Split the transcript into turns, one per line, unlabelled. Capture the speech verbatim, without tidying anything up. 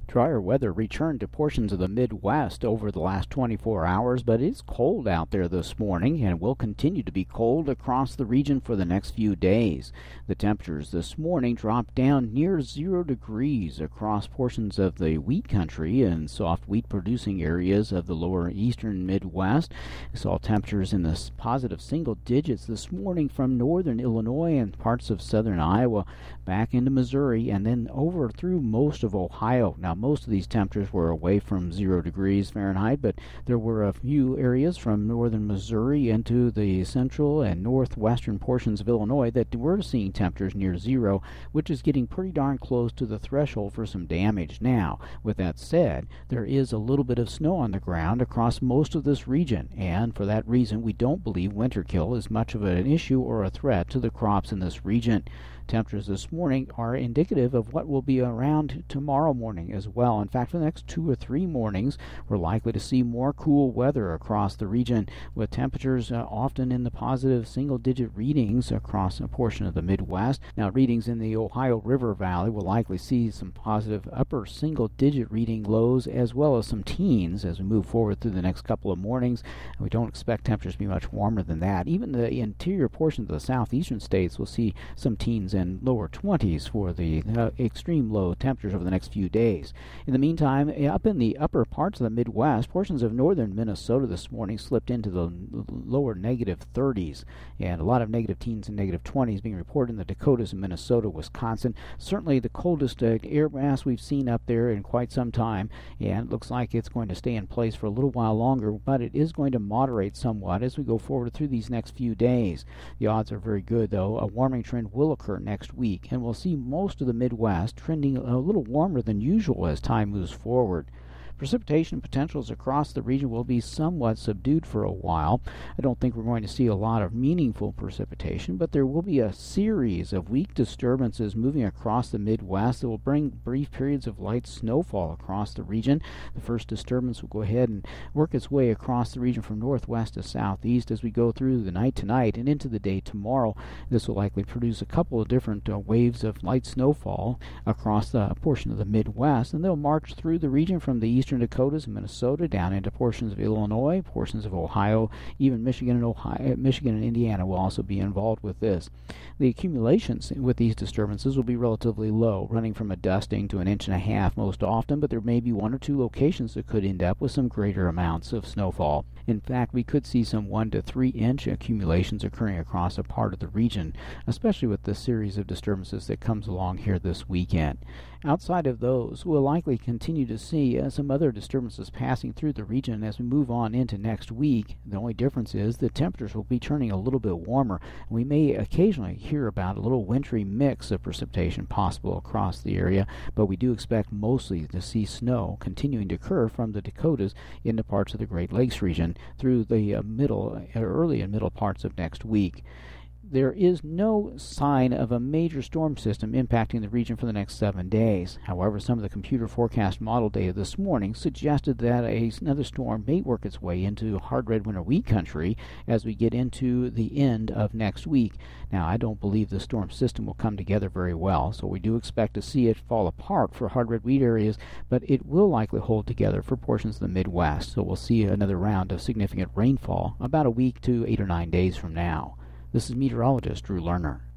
Drier weather returned to portions of the Midwest over the last twenty-four hours, but it's cold out there this morning and will continue to be cold across the region for the next few days. The temperatures this morning dropped down near zero degrees across portions of the wheat country and soft wheat producing areas of the lower eastern Midwest. We saw temperatures in the positive single digits this morning from northern Illinois and parts of southern Iowa back into Missouri and then over through most of Ohio. Now, most of these temperatures were away from zero degrees Fahrenheit, but there were a few areas from northern Missouri into the central and northwestern portions of Illinois that were seeing temperatures near zero, which is getting pretty darn close to the threshold for some damage. Now, with that said, there is a little bit of snow on the ground across most of this region, and for that reason, we don't believe winter kill is much of an issue or a threat to the crops in this region. Temperatures this morning are indicative of what will be around tomorrow morning as well. In fact, for the next two or three mornings, we're likely to see more cool weather across the region, with temperatures uh, often in the positive single-digit readings across a portion of the Midwest. Now, readings in the Ohio River Valley will likely see some positive upper single-digit reading lows as well as some teens as we move forward through the next couple of mornings. We don't expect temperatures to be much warmer than that. Even the interior portions of the southeastern states will see some teens and lower twenties for the uh, extreme low temperatures over the next few days. In the meantime, up in the upper parts of the Midwest, portions of northern Minnesota this morning slipped into the lower negative thirties, and a lot of negative teens and negative twenties being reported in the Dakotas and Minnesota, Wisconsin. Certainly the coldest uh, air mass we've seen up there in quite some time, and it looks like it's going to stay in place for a little while longer, but it is going to moderate somewhat as we go forward through these next few days. The odds are very good, though. A warming trend will occur next week, and we'll see most of the Midwest trending a little warmer than usual as time moves forward. Precipitation potentials across the region will be somewhat subdued for a while. I don't think we're going to see a lot of meaningful precipitation, but there will be a series of weak disturbances moving across the Midwest that will bring brief periods of light snowfall across the region. The first disturbance will go ahead and work its way across the region from northwest to southeast as we go through the night tonight and into the day tomorrow. This will likely produce a couple of different uh, waves of light snowfall across the portion of the Midwest, and they'll march through the region from the eastern Dakotas and Minnesota down into portions of Illinois, portions of Ohio, even Michigan and Ohio, Michigan and Indiana will also be involved with this. The accumulations with these disturbances will be relatively low, running from a dusting to an inch and a half most often, but there may be one or two locations that could end up with some greater amounts of snowfall. In fact, we could see some one to three inch accumulations occurring across a part of the region, especially with the series of disturbances that comes along here this weekend. Outside of those, we'll likely continue to see uh, some other disturbances passing through the region as we move on into next week. The only difference is the temperatures will be turning a little bit warmer. We may occasionally hear about a little wintry mix of precipitation possible across the area, but we do expect mostly to see snow continuing to occur from the Dakotas into parts of the Great Lakes region through the uh, middle, uh, early and middle parts of next week. There is no sign of a major storm system impacting the region for the next seven days. However, some of the computer forecast model data this morning suggested that a, another storm may work its way into hard red winter wheat country as we get into the end of next week. Now, I don't believe the storm system will come together very well, so we do expect to see it fall apart for hard red wheat areas, but it will likely hold together for portions of the Midwest, so we'll see another round of significant rainfall about a week to eight or nine days from now. This is meteorologist Drew Lerner.